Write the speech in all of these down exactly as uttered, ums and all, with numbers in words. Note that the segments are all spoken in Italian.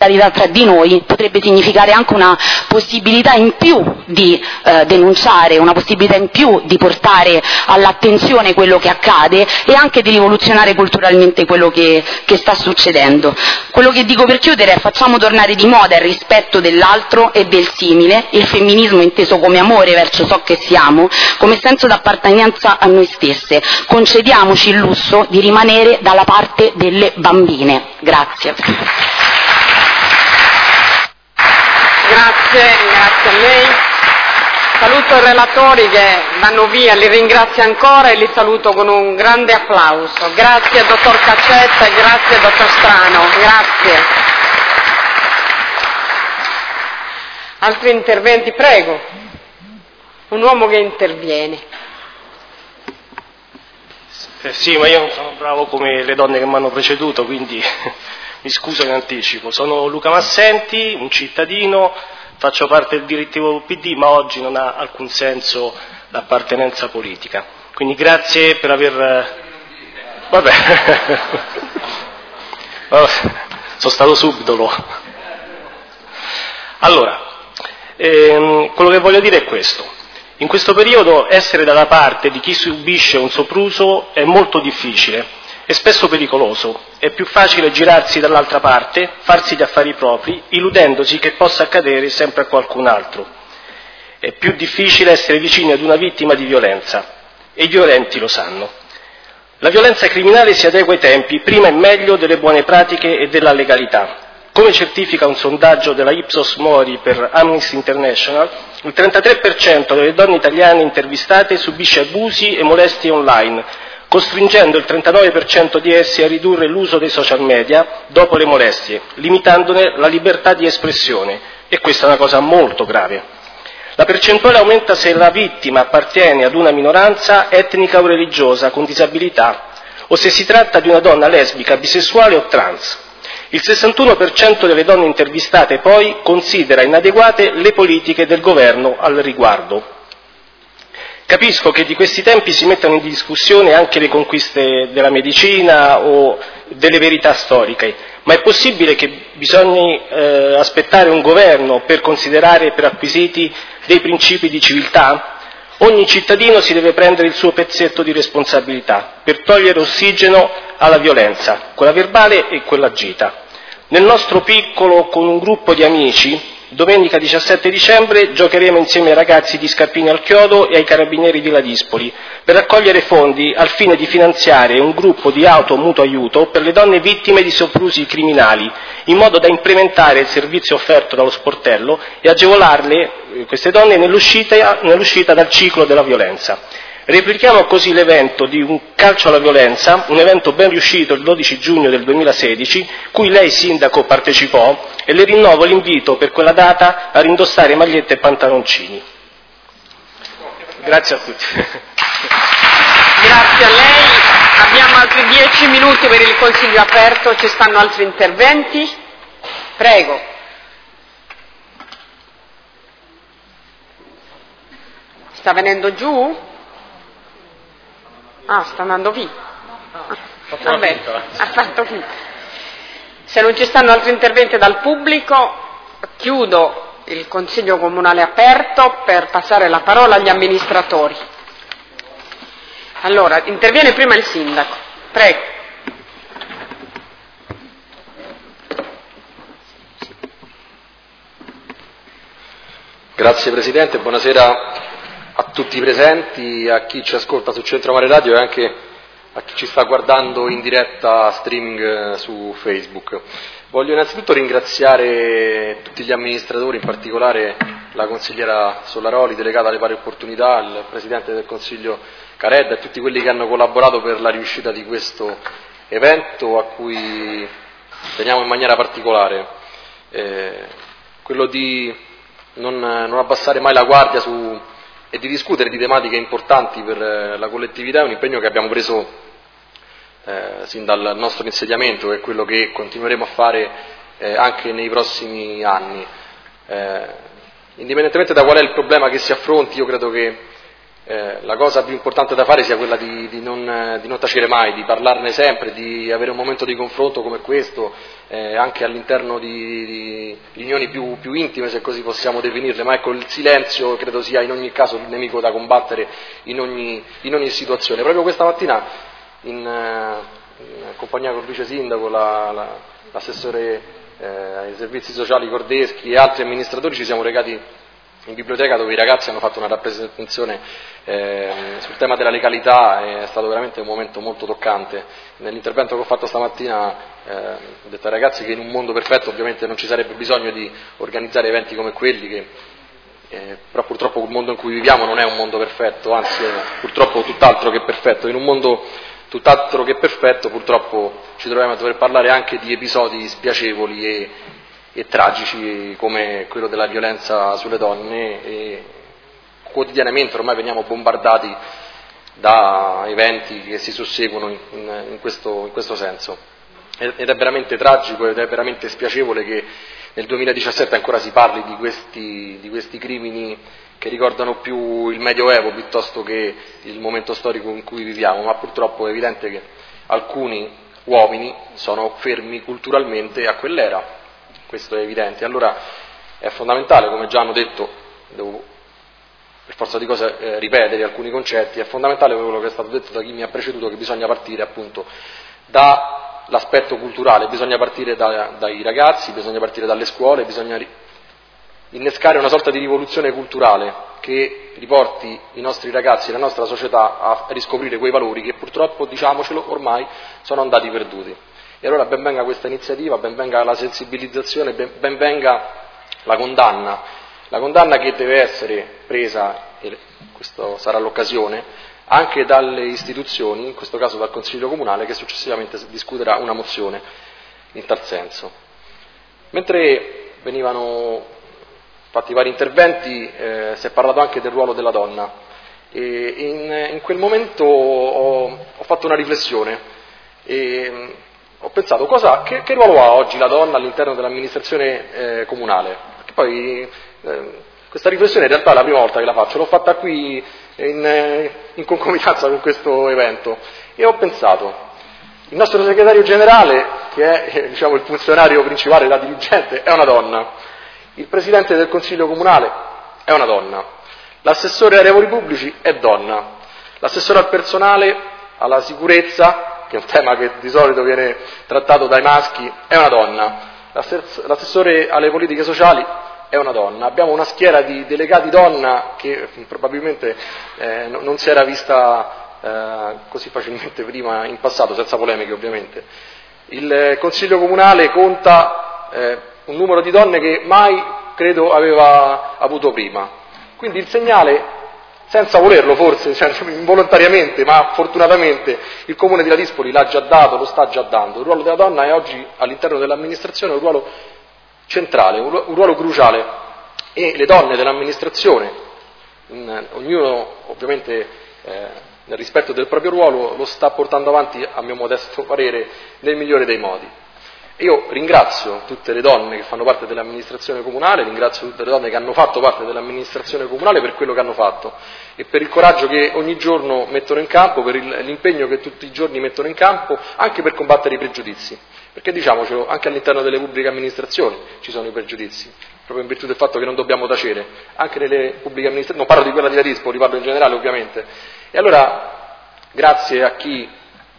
solidarietà tra di noi potrebbe significare anche una possibilità in più di eh, denunciare, una possibilità in più di portare all'attenzione quello che accade e anche di rivoluzionare culturalmente quello che, che sta succedendo. Quello che dico per chiudere è: facciamo tornare di moda il rispetto dell'altro e del simile, il femminismo inteso come amore verso ciò che siamo, come senso d'appartenenza a noi stesse. Concediamoci il lusso di rimanere dalla parte delle bambine. Grazie. Grazie, grazie a lei. Saluto i relatori che vanno via, li ringrazio ancora e li saluto con un grande applauso. Grazie dottor Caccetta e grazie dottor Strano. Grazie. Altri interventi? Prego. Un uomo che interviene. Eh sì, ma io non sono bravo come le donne che mi hanno preceduto, quindi mi scuso in anticipo. Sono Luca Massenti, un cittadino, faccio parte del direttivo P D, ma oggi non ha alcun senso l'appartenenza politica. Quindi grazie per aver... Vabbè, sono stato subdolo. Allora, ehm, quello che voglio dire è questo. In questo periodo essere dalla parte di chi subisce un sopruso è molto difficile e spesso pericoloso. È più facile girarsi dall'altra parte, farsi gli affari propri, illudendosi che possa accadere sempre a qualcun altro. È più difficile essere vicini ad una vittima di violenza e i violenti lo sanno. La violenza criminale si adegua ai tempi, prima e meglio, delle buone pratiche e della legalità. Come certifica un sondaggio della Ipsos Mori per Amnesty International, il trentatré per cento delle donne italiane intervistate subisce abusi e molestie online, costringendo il trentanove per cento di essi a ridurre l'uso dei social media dopo le molestie, limitandone la libertà di espressione, e questa è una cosa molto grave. La percentuale aumenta se la vittima appartiene ad una minoranza etnica o religiosa con disabilità, o se si tratta di una donna lesbica, bisessuale o trans. Il sessantuno per cento delle donne intervistate poi considera inadeguate le politiche del governo al riguardo. Capisco che di questi tempi si mettano in discussione anche le conquiste della medicina o delle verità storiche, ma è possibile che bisogni eh, aspettare un governo per considerare per acquisiti dei principi di civiltà? Ogni cittadino si deve prendere il suo pezzetto di responsabilità per togliere ossigeno alla violenza, quella verbale e quella agita. Nel nostro piccolo, con un gruppo di amici, domenica diciassette dicembre giocheremo insieme ai ragazzi di Scarpini al Chiodo e ai carabinieri di Ladispoli per raccogliere fondi al fine di finanziare un gruppo di auto mutuo aiuto per le donne vittime di soprusi criminali, in modo da implementare il servizio offerto dallo sportello e agevolarle, queste donne, nell'uscita, nell'uscita dal ciclo della violenza. Replichiamo così l'evento di un calcio alla violenza, un evento ben riuscito il dodici giugno del duemilasedici, cui lei sindaco partecipò, e le rinnovo l'invito per quella data a rindossare magliette e pantaloncini. Grazie a tutti. Grazie a lei. Abbiamo altri dieci minuti per il Consiglio aperto, ci stanno altri interventi? Prego. Sta venendo giù? Ah, sta andando via. Ah, vabbè, ha fatto finta. Se non ci stanno altri interventi dal pubblico, chiudo il Consiglio Comunale aperto per passare la parola agli amministratori. Allora, interviene prima il Sindaco. Prego. Grazie Presidente, buonasera a tutti i presenti, a chi ci ascolta su Centro Mare Radio e anche a chi ci sta guardando in diretta streaming su Facebook. Voglio innanzitutto ringraziare tutti gli amministratori, in particolare la consigliera Solaroli, delegata alle pari opportunità, il Presidente del Consiglio Caredda e tutti quelli che hanno collaborato per la riuscita di questo evento a cui teniamo in maniera particolare. Eh, quello di non, non abbassare mai la guardia su e di discutere di tematiche importanti per la collettività è un impegno che abbiamo preso eh, sin dal nostro insediamento e quello che continueremo a fare eh, anche nei prossimi anni. Eh, indipendentemente da qual è il problema che si affronti, io credo che eh, la cosa più importante da fare sia quella di, di, non, di non tacere mai, di parlarne sempre, di avere un momento di confronto come questo, eh, anche all'interno di, di riunioni più, più intime, se così possiamo definirle, ma ecco, il silenzio credo sia in ogni caso il nemico da combattere in ogni, in ogni situazione. Proprio questa mattina, in, in compagnia col vice sindaco, la, la, l'assessore eh, ai servizi sociali Cordeschi e altri amministratori, ci siamo recati in biblioteca dove i ragazzi hanno fatto una rappresentazione eh, sul tema della legalità. È stato veramente un momento molto toccante. Nell'intervento che ho fatto stamattina eh, ho detto ai ragazzi che in un mondo perfetto ovviamente non ci sarebbe bisogno di organizzare eventi come quelli, che, eh, però purtroppo il mondo in cui viviamo non è un mondo perfetto, anzi è purtroppo tutt'altro che perfetto. In un mondo tutt'altro che perfetto purtroppo ci troviamo a dover parlare anche di episodi spiacevoli e e tragici come quello della violenza sulle donne, e quotidianamente ormai veniamo bombardati da eventi che si susseguono in, in, in, questo, in questo senso. Ed è veramente tragico ed è veramente spiacevole che nel duemiladiciassette ancora si parli di questi, di questi crimini che ricordano più il Medioevo piuttosto che il momento storico in cui viviamo, ma purtroppo è evidente che alcuni uomini sono fermi culturalmente a quell'era. Questo è evidente. Allora è fondamentale, come già hanno detto, devo per forza di cose eh, ripetere alcuni concetti, è fondamentale quello che è stato detto da chi mi ha preceduto, che bisogna partire appunto dall'aspetto culturale, bisogna partire da, dai ragazzi, bisogna partire dalle scuole, bisogna innescare una sorta di rivoluzione culturale che riporti i nostri ragazzi e la nostra società a riscoprire quei valori che purtroppo, diciamocelo, ormai sono andati perduti. E allora ben venga questa iniziativa, ben venga la sensibilizzazione, ben, ben venga la condanna, la condanna che deve essere presa, e questa sarà l'occasione, anche dalle istituzioni, in questo caso dal Consiglio Comunale, che successivamente discuterà una mozione in tal senso. Mentre venivano fatti vari interventi, eh, si è parlato anche del ruolo della donna, e in, in quel momento ho, ho fatto una riflessione e ho pensato cosa, che, che ruolo ha oggi la donna all'interno dell'amministrazione eh, comunale, perché poi eh, questa riflessione in realtà è la prima volta che la faccio, l'ho fatta qui in, eh, in concomitanza con questo evento, e ho pensato, il nostro segretario generale, che è eh, diciamo, il funzionario principale, la dirigente, è una donna, il presidente del Consiglio Comunale è una donna, l'assessore ai lavori pubblici è donna, l'assessore al personale, alla sicurezza, che è un tema che di solito viene trattato dai maschi, è una donna, l'assessore alle politiche sociali è una donna. Abbiamo una schiera di delegati donna che probabilmente eh, non si era vista eh, così facilmente prima in passato, senza polemiche ovviamente. Il Consiglio Comunale conta eh, un numero di donne che mai credo aveva avuto prima. Quindi il segnale, senza volerlo forse, cioè, involontariamente, ma fortunatamente il Comune di Ladispoli l'ha già dato, lo sta già dando. Il ruolo della donna è oggi all'interno dell'amministrazione un ruolo centrale, un ruolo cruciale, e le donne dell'amministrazione, in, ognuno ovviamente eh, nel rispetto del proprio ruolo, lo sta portando avanti, a mio modesto parere, nel migliore dei modi. Io ringrazio tutte le donne che fanno parte dell'amministrazione comunale, ringrazio tutte le donne che hanno fatto parte dell'amministrazione comunale per quello che hanno fatto e per il coraggio che ogni giorno mettono in campo, per il, l'impegno che tutti i giorni mettono in campo, anche per combattere i pregiudizi. Perché diciamocelo, anche all'interno delle pubbliche amministrazioni ci sono i pregiudizi, proprio in virtù del fatto che non dobbiamo tacere, anche nelle pubbliche amministrazioni, non parlo di quella di Ladispoli, parlo in generale ovviamente. E allora, grazie a chi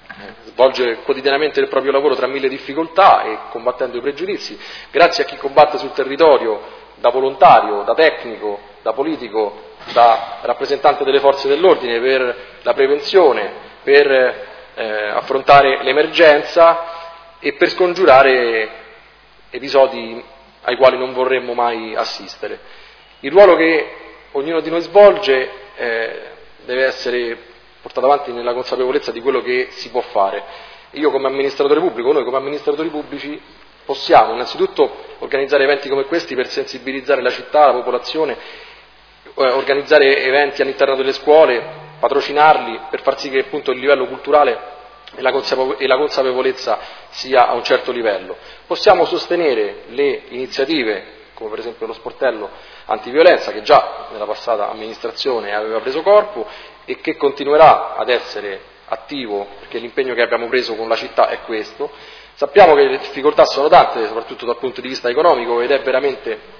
svolge quotidianamente il proprio lavoro tra mille difficoltà e combattendo i pregiudizi, grazie a chi combatte sul territorio da volontario, da tecnico, da politico, da rappresentante delle forze dell'ordine per la prevenzione, per eh, affrontare l'emergenza e per scongiurare episodi ai quali non vorremmo mai assistere. Il ruolo che ognuno di noi svolge eh, deve essere portato avanti nella consapevolezza di quello che si può fare. Io come amministratore pubblico, noi come amministratori pubblici possiamo innanzitutto organizzare eventi come questi per sensibilizzare la città, la popolazione, eh, organizzare eventi all'interno delle scuole, patrocinarli per far sì che appunto il livello culturale e la, consapevo- e la consapevolezza sia a un certo livello. Possiamo sostenere le iniziative, come per esempio lo sportello antiviolenza che già nella passata amministrazione aveva preso corpo e che continuerà ad essere attivo, perché l'impegno che abbiamo preso con la città è questo. Sappiamo che le difficoltà sono tante, soprattutto dal punto di vista economico, ed è veramente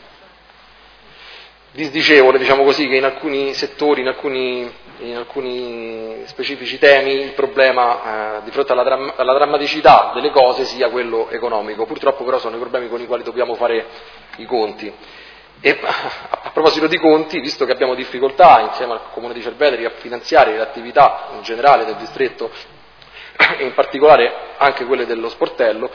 disdicevole, diciamo così, che in alcuni settori, in alcuni, in alcuni specifici temi, il problema eh, di fronte alla, dram- alla drammaticità delle cose sia quello economico. Purtroppo però sono i problemi con i quali dobbiamo fare i conti. E a proposito di conti, visto che abbiamo difficoltà insieme al Comune di Cerveteri a finanziare le attività in generale del distretto e in particolare anche quelle dello sportello,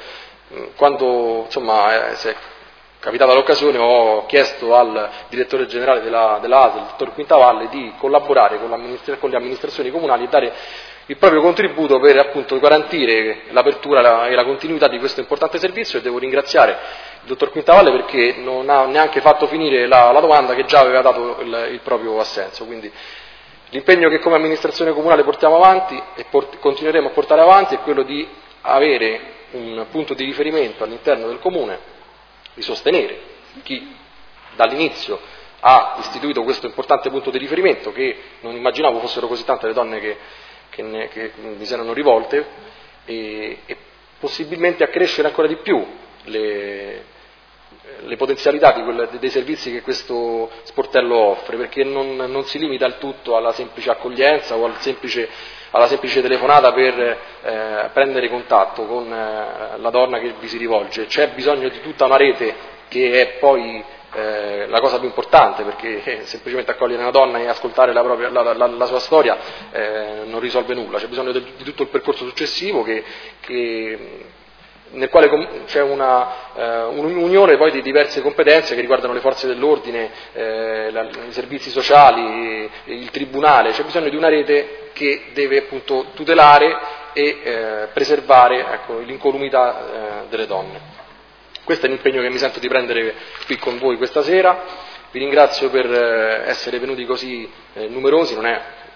quando insomma eh, si è capitata l'occasione ho chiesto al direttore generale della, della A S L, il dottor Quintavalle, di collaborare con, con le amministrazioni comunali e dare il proprio contributo per appunto garantire l'apertura e la continuità di questo importante servizio, e devo ringraziare il dottor Quintavalle perché non ha neanche fatto finire la, la domanda che già aveva dato il, il proprio assenso. Quindi l'impegno che come amministrazione comunale portiamo avanti e port- continueremo a portare avanti è quello di avere un punto di riferimento all'interno del comune, di sostenere chi dall'inizio ha istituito questo importante punto di riferimento, che non immaginavo fossero così tante le donne che, che, ne, che mi si erano rivolte, e, e possibilmente accrescere ancora di più le, le potenzialità di quel, dei servizi che questo sportello offre, perché non, non si limita il tutto alla semplice accoglienza o al semplice, alla semplice telefonata per eh, prendere contatto con eh, la donna che vi si rivolge. C'è bisogno di tutta una rete che è poi eh, la cosa più importante, perché eh, semplicemente accogliere una donna e ascoltare la, propria, la, la, la sua storia eh, non risolve nulla. C'è bisogno di, di tutto il percorso successivo che, che nel quale c'è una, eh, un'unione poi di diverse competenze che riguardano le forze dell'ordine, eh, la, i servizi sociali, il tribunale. C'è bisogno di una rete che deve appunto tutelare e eh, preservare, ecco, l'incolumità eh, delle donne. Questo è l'impegno che mi sento di prendere qui con voi questa sera. Vi ringrazio per eh, essere venuti così eh, numerosi. Non è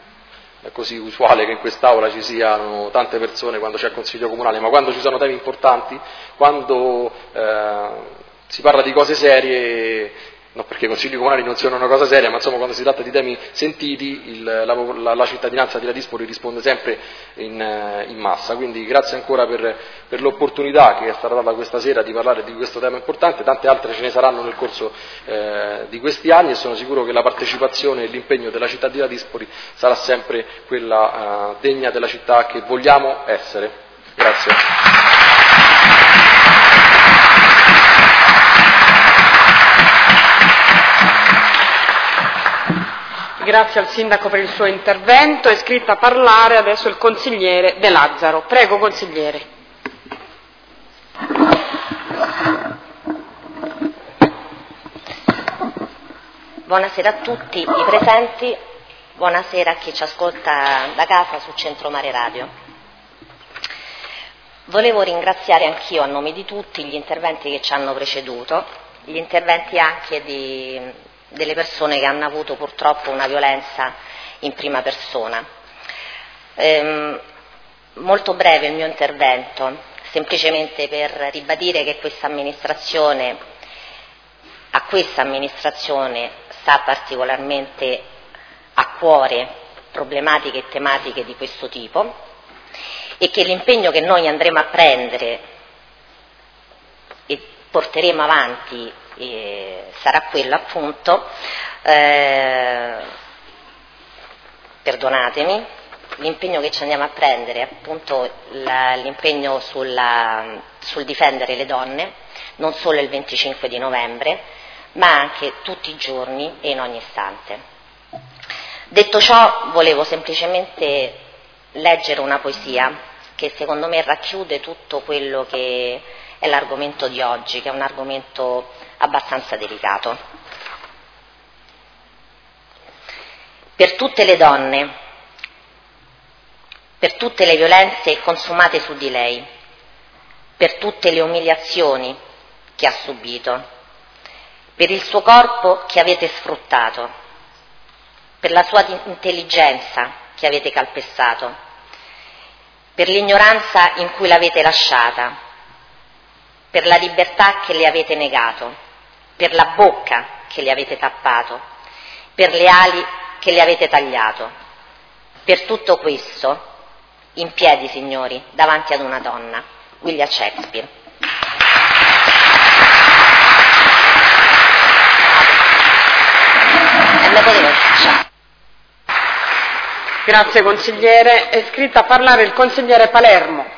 È così usuale che in quest'Aula ci siano tante persone quando c'è il Consiglio Comunale, ma quando ci sono temi importanti, quando eh, si parla di cose serie, non perché i Consigli Comunali non siano una cosa seria, ma insomma quando si tratta di temi sentiti, il, la, la, la cittadinanza di Ladispoli risponde sempre in, in massa. Quindi grazie ancora per, per l'opportunità che è stata data questa sera di parlare di questo tema importante. Tante altre ce ne saranno nel corso eh, di questi anni, e sono sicuro che la partecipazione e l'impegno della città di Ladispoli sarà sempre quella eh, degna della città che vogliamo essere. Grazie. Grazie al Sindaco per il suo intervento. È iscritto a parlare adesso il consigliere De Lazzaro. Prego, consigliere. Buonasera a tutti i presenti, buonasera a chi ci ascolta da casa su Centro Mare Radio. Volevo ringraziare anch'io a nome di tutti gli interventi che ci hanno preceduto, gli interventi anche di... delle persone che hanno avuto purtroppo una violenza in prima persona. Ehm, molto breve il mio intervento, semplicemente per ribadire che questa amministrazione, a questa amministrazione sta particolarmente a cuore problematiche e tematiche di questo tipo, e che l'impegno che noi andremo a prendere e porteremo avanti E sarà quello appunto, eh, perdonatemi, l'impegno che ci andiamo a prendere è appunto la, l'impegno sulla, sul difendere le donne, non solo il venticinque di novembre, ma anche tutti i giorni e in ogni istante. Detto ciò, volevo semplicemente leggere una poesia che secondo me racchiude tutto quello che è l'argomento di oggi, che è un argomento abbastanza delicato. Per tutte le donne, per tutte le violenze consumate su di lei, per tutte le umiliazioni che ha subito, per il suo corpo che avete sfruttato, per la sua intelligenza che avete calpestato, per l'ignoranza in cui l'avete lasciata, per la libertà che le avete negato, per la bocca che le avete tappato, per le ali che le avete tagliato. Per tutto questo, in piedi, signori, davanti ad una donna, William Shakespeare. E me potevo lasciare. Grazie consigliere. È iscritto a parlare il consigliere Palermo.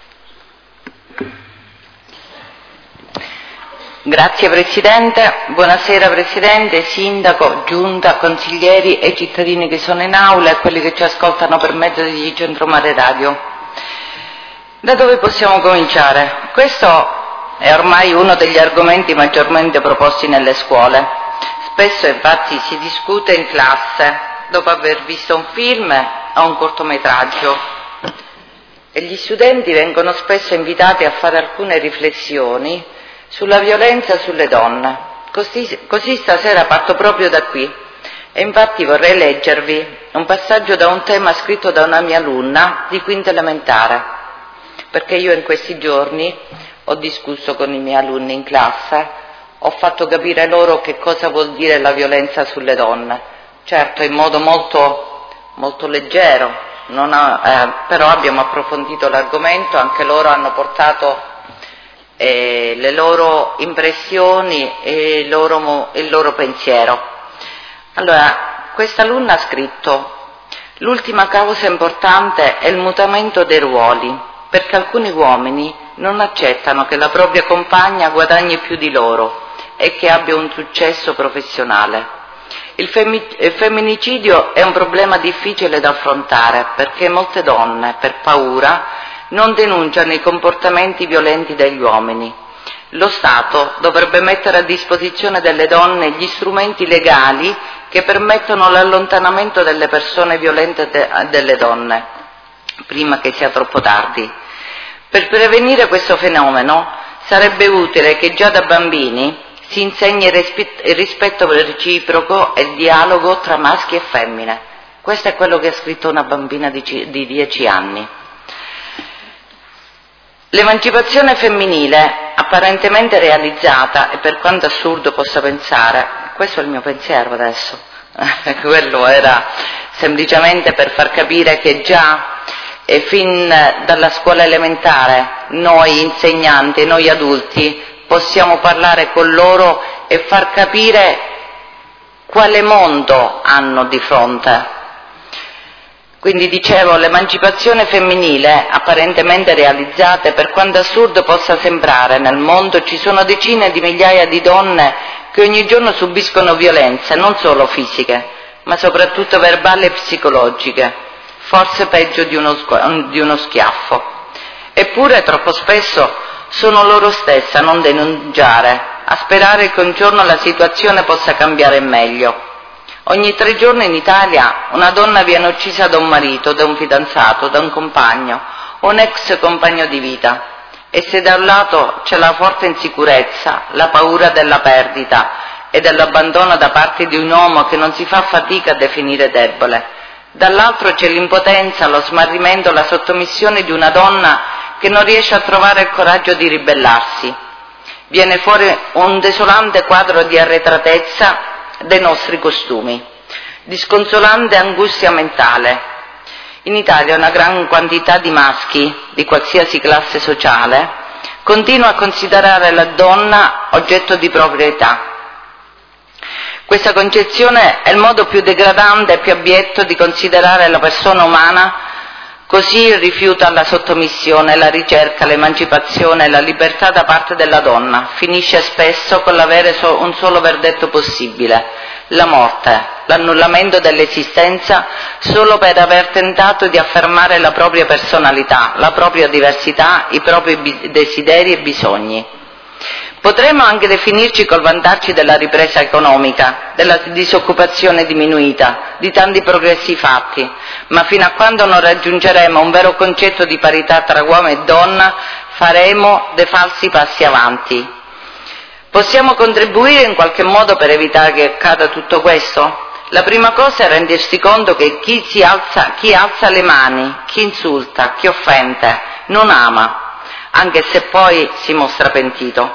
Grazie Presidente, buonasera Presidente, Sindaco, Giunta, consiglieri e cittadini che sono in aula e quelli che ci ascoltano per mezzo di Centromare Radio. Da dove possiamo cominciare? Questo è ormai uno degli argomenti maggiormente proposti nelle scuole. Spesso infatti si discute in classe dopo aver visto un film o un cortometraggio e gli studenti vengono spesso invitati a fare alcune riflessioni sulla violenza sulle donne. Così, così stasera parto proprio da qui e infatti vorrei leggervi un passaggio da un tema scritto da una mia alunna di quinta elementare, perché io in questi giorni ho discusso con i miei alunni in classe, ho fatto capire loro che cosa vuol dire la violenza sulle donne, certo in modo molto, molto leggero, non ha, eh, però abbiamo approfondito l'argomento, anche loro hanno portato Eh, le loro impressioni e il loro, il loro pensiero. Allora, questa alunna ha scritto: l'ultima causa importante è il mutamento dei ruoli, perché alcuni uomini non accettano che la propria compagna guadagni più di loro e che abbia un successo professionale. Il, femmi- il femminicidio è un problema difficile da affrontare perché molte donne, per paura, non denunciano i comportamenti violenti degli uomini. Lo Stato dovrebbe mettere a disposizione delle donne gli strumenti legali che permettono l'allontanamento delle persone violente de- delle donne, prima che sia troppo tardi. Per prevenire questo fenomeno sarebbe utile che già da bambini si insegni il, rispe- il rispetto reciproco e il dialogo tra maschi e femmine. Questo è quello che ha scritto una bambina di, c- di dieci anni. L'emancipazione femminile, apparentemente realizzata, e per quanto assurdo possa pensare, questo è il mio pensiero adesso, quello era semplicemente per far capire che già e fin dalla scuola elementare noi insegnanti, noi adulti, possiamo parlare con loro e far capire quale mondo hanno di fronte. Quindi dicevo, l'emancipazione femminile, apparentemente realizzata, per quanto assurdo possa sembrare, nel mondo ci sono decine di migliaia di donne che ogni giorno subiscono violenze, non solo fisiche, ma soprattutto verbali e psicologiche, forse peggio di uno, di uno schiaffo. Eppure troppo spesso sono loro stesse a non denunciare, a sperare che un giorno la situazione possa cambiare in meglio. Ogni tre giorni in Italia una donna viene uccisa da un marito, da un fidanzato, da un compagno o un ex compagno di vita. E se da un lato c'è la forte insicurezza, la paura della perdita e dell'abbandono da parte di un uomo che non si fa fatica a definire debole, dall'altro c'è l'impotenza, lo smarrimento, la sottomissione di una donna che non riesce a trovare il coraggio di ribellarsi. Viene fuori un desolante quadro di arretratezza dei nostri costumi, di sconsolante angustia mentale. In Italia una gran quantità di maschi, di qualsiasi classe sociale, continua a considerare la donna oggetto di proprietà. Questa concezione è il modo più degradante e più abietto di considerare la persona umana, così rifiuta la sottomissione, la ricerca, l'emancipazione e la libertà da parte della donna. Finisce spesso con l'avere so- un solo verdetto possibile: la morte, l'annullamento dell'esistenza solo per aver tentato di affermare la propria personalità, la propria diversità, i propri bi- desideri e bisogni. Potremmo anche definirci col vantarci della ripresa economica, della disoccupazione diminuita, di tanti progressi fatti, ma fino a quando non raggiungeremo un vero concetto di parità tra uomo e donna, faremo dei falsi passi avanti. Possiamo contribuire in qualche modo per evitare che accada tutto questo? La prima cosa è rendersi conto che chi, si alza, chi alza le mani, chi insulta, chi offende, non ama, anche se poi si mostra pentito.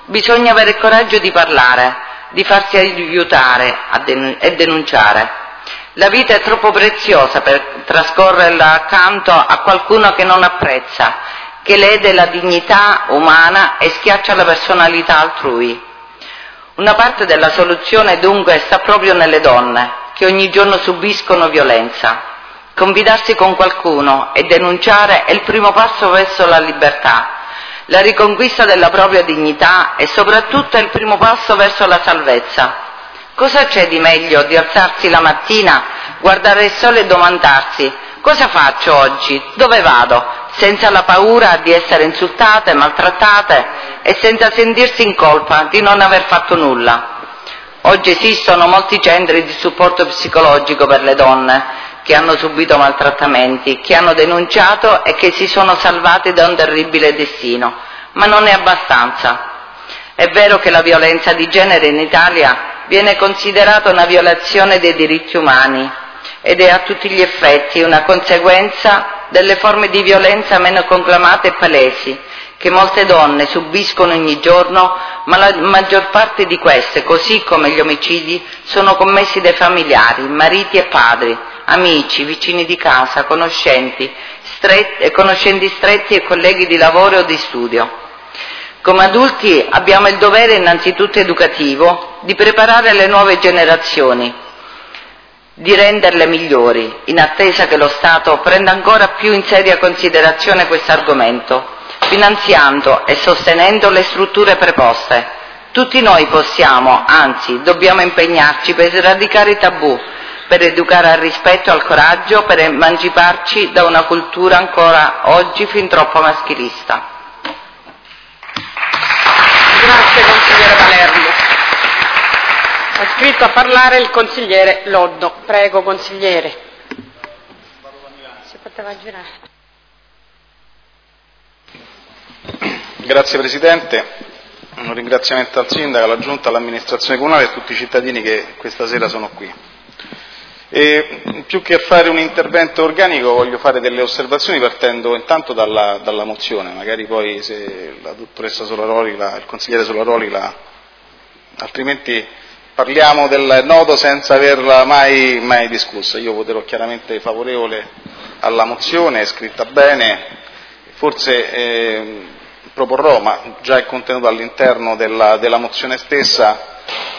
bisogna avere il coraggio di parlare, di farsi aiutare e denunciare. La vita è troppo preziosa per trascorrerla accanto a qualcuno che non apprezza, che lede la dignità umana e schiaccia la personalità altrui. Una parte della soluzione dunque sta proprio nelle donne, che ogni giorno subiscono violenza. Confidarsi con qualcuno e denunciare è il primo passo verso la libertà. La riconquista della propria dignità e soprattutto è il primo passo verso la salvezza. Cosa c'è di meglio di alzarsi la mattina, guardare il sole e domandarsi: cosa faccio oggi? Dove vado? Senza la paura di essere insultate, maltrattate e senza sentirsi in colpa di non aver fatto nulla. Oggi esistono molti centri di supporto psicologico per le donne che hanno subito maltrattamenti, che hanno denunciato e che si sono salvati da un terribile destino, ma non è abbastanza. È vero che la violenza di genere in Italia viene considerata una violazione dei diritti umani ed è a tutti gli effetti una conseguenza delle forme di violenza meno conclamate e palesi che molte donne subiscono ogni giorno, ma la maggior parte di queste, così come gli omicidi, sono commessi dai familiari, mariti e padri, amici, vicini di casa, conoscenti stretti, conoscenti stretti e colleghi di lavoro o di studio. Come adulti abbiamo il dovere innanzitutto educativo di preparare le nuove generazioni, di renderle migliori, in attesa che lo Stato prenda ancora più in seria considerazione questo argomento, finanziando e sostenendo le strutture preposte. Tutti noi possiamo, anzi dobbiamo impegnarci per sradicare i tabù, per educare al rispetto e al coraggio, per emanciparci da una cultura ancora oggi fin troppo maschilista. Grazie consigliere Palermo. È iscritto a parlare il consigliere Loddo. Prego consigliere. Si poteva girare. Grazie Presidente, un ringraziamento al Sindaco, alla Giunta, all'amministrazione comunale e a tutti i cittadini che questa sera sono qui. E più che fare un intervento organico voglio fare delle osservazioni partendo intanto dalla, dalla mozione, magari poi se la dottoressa Solaroli, la, il consigliere Solaroli, la, altrimenti parliamo del nodo senza averla mai, mai discussa. Io voterò chiaramente favorevole alla mozione, è scritta bene, forse eh, proporrò, ma già è contenuto all'interno della, della mozione stessa,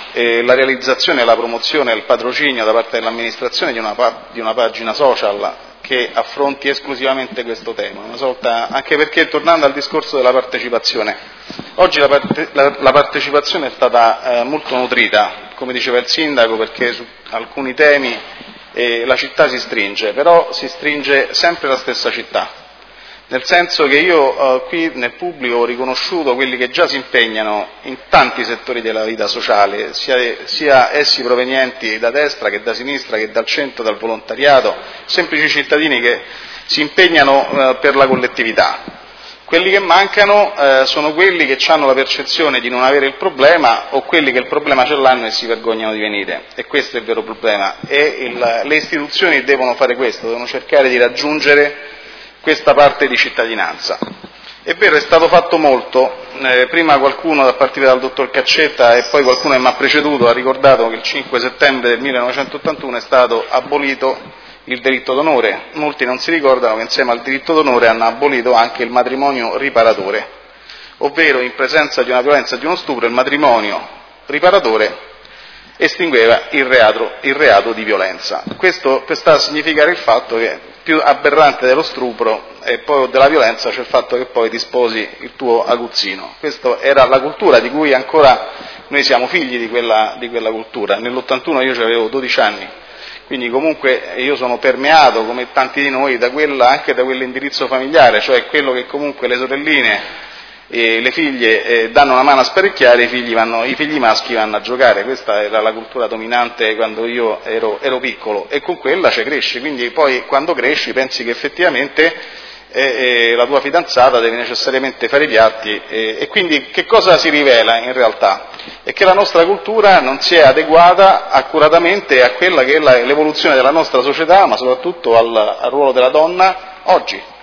E la realizzazione e la promozione e il patrocinio da parte dell'amministrazione di una, di una pagina social che affronti esclusivamente questo tema, una sorta, anche perché tornando al discorso della partecipazione, oggi la, parte, la, la partecipazione è stata eh, molto nutrita, come diceva il Sindaco, perché su alcuni temi eh, la città si stringe, però si stringe sempre la stessa città. Nel senso che io eh, qui nel pubblico ho riconosciuto quelli che già si impegnano in tanti settori della vita sociale, sia, sia essi provenienti da destra che da sinistra che dal centro, dal volontariato, semplici cittadini che si impegnano eh, per la collettività. Quelli che mancano eh, sono quelli che hanno la percezione di non avere il problema o quelli che il problema ce l'hanno e si vergognano di venire, e questo è il vero problema, e il, le istituzioni devono fare questo, devono cercare di raggiungere questa parte di cittadinanza. È vero, è stato fatto molto, eh, prima qualcuno a partire dal dottor Caccetta e poi qualcuno che mi ha preceduto ha ricordato che il cinque settembre del millenovecentottantuno è stato abolito il delitto d'onore. Molti non si ricordano che insieme al diritto d'onore hanno abolito anche il matrimonio riparatore, ovvero in presenza di una violenza e di uno stupro il matrimonio riparatore estingueva il reato, il reato di violenza. Questo sta a significare il fatto che più aberrante dello stupro e poi della violenza c'è il fatto che poi ti sposi il tuo aguzzino. Questa era la cultura di cui ancora noi siamo figli di quella, di quella cultura. Nell'ottantuno io avevo dodici anni, quindi comunque io sono permeato, come tanti di noi, da quella, anche da quell'indirizzo familiare, cioè quello che comunque le sorelline e le figlie eh, danno una mano a sparecchiare, i figli, vanno, i figli maschi vanno a giocare. Questa era la cultura dominante quando io ero, ero piccolo, e con quella ci cresci, quindi poi quando cresci pensi che effettivamente eh, eh, la tua fidanzata deve necessariamente fare i piatti, eh, e quindi che cosa si rivela in realtà? È che la nostra cultura non si è adeguata accuratamente a quella che è la, l'evoluzione della nostra società, ma soprattutto al, al ruolo della donna oggi.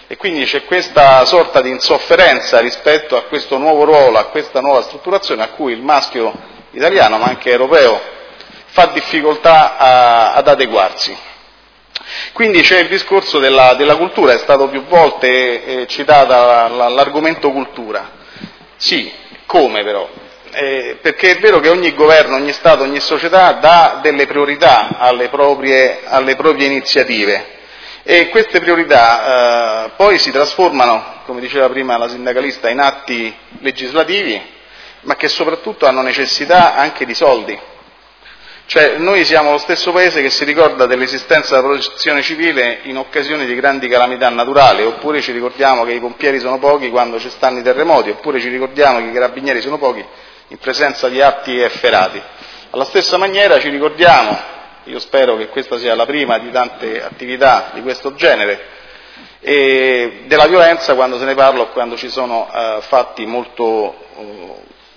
E quindi c'è questa sorta di insofferenza rispetto a questo nuovo ruolo, a questa nuova strutturazione a cui il maschio italiano, ma anche europeo, fa difficoltà a, ad adeguarsi. Quindi c'è il discorso della, della cultura, è stato più volte eh, citata l'argomento cultura. Sì, come però? Eh, perché è vero che ogni governo, ogni Stato, ogni società dà delle priorità alle proprie, alle proprie iniziative e queste priorità eh, poi si trasformano, come diceva prima la sindacalista, in atti legislativi, ma che soprattutto hanno necessità anche di soldi. Cioè noi siamo lo stesso paese che si ricorda dell'esistenza della protezione civile in occasione di grandi calamità naturali, oppure ci ricordiamo che i pompieri sono pochi quando ci stanno i terremoti, oppure ci ricordiamo che i carabinieri sono pochi in presenza di atti efferati. Alla stessa maniera ci ricordiamo, io spero che questa sia la prima di tante attività di questo genere, e della violenza quando se ne parla o quando ci sono uh, fatti molto... Uh,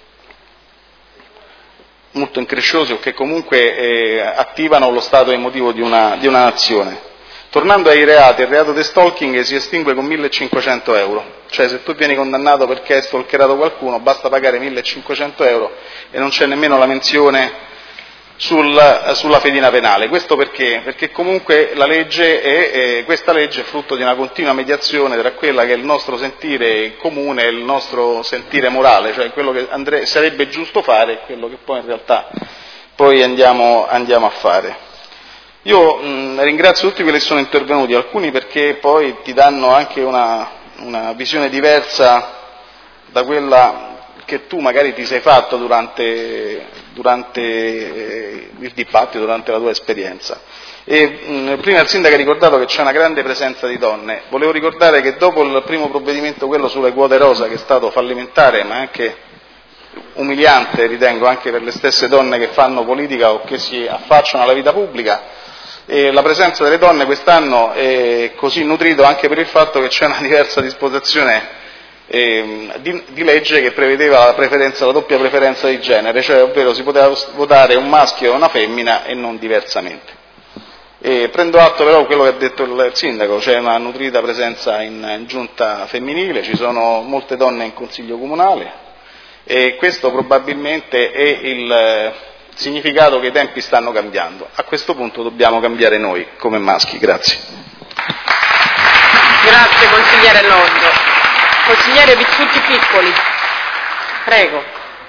molto incresciosi o che comunque eh, attivano lo stato emotivo di una, di una nazione. Tornando ai reati, il reato di stalking si estingue con millecinquecento euro, cioè se tu vieni condannato perché hai stalkerato qualcuno basta pagare millecinquecento euro e non c'è nemmeno la menzione sul, sulla fedina penale. Questo perché? Perché comunque la legge è, è, questa legge è frutto di una continua mediazione tra quella che è il nostro sentire comune e il nostro sentire morale, cioè quello che andre, sarebbe giusto fare e quello che poi in realtà poi andiamo, andiamo a fare. Io mh, ringrazio tutti quelli che sono intervenuti, alcuni perché poi ti danno anche una, una visione diversa da quella che tu magari ti sei fatto durante, durante eh, il dibattito, durante la tua esperienza. E, mh, prima il sindaco ha ricordato che c'è una grande presenza di donne. Volevo ricordare che dopo il primo provvedimento, quello sulle quote rosa, che è stato fallimentare ma anche umiliante, ritengo, anche per le stesse donne che fanno politica o che si affacciano alla vita pubblica, e la presenza delle donne quest'anno è così nutrito anche per il fatto che c'è una diversa disposizione eh, di, di legge che prevedeva la preferenza, la doppia preferenza di genere, cioè ovvero si poteva votare un maschio e una femmina e non diversamente. E prendo atto però di quello che ha detto il sindaco, c'è una nutrita presenza in, in giunta femminile, ci sono molte donne in consiglio comunale e questo probabilmente è il significato che i tempi stanno cambiando. A questo punto dobbiamo cambiare noi come maschi. Grazie. Grazie consigliere Londo. Consigliere Pizzuti Piccoli, prego.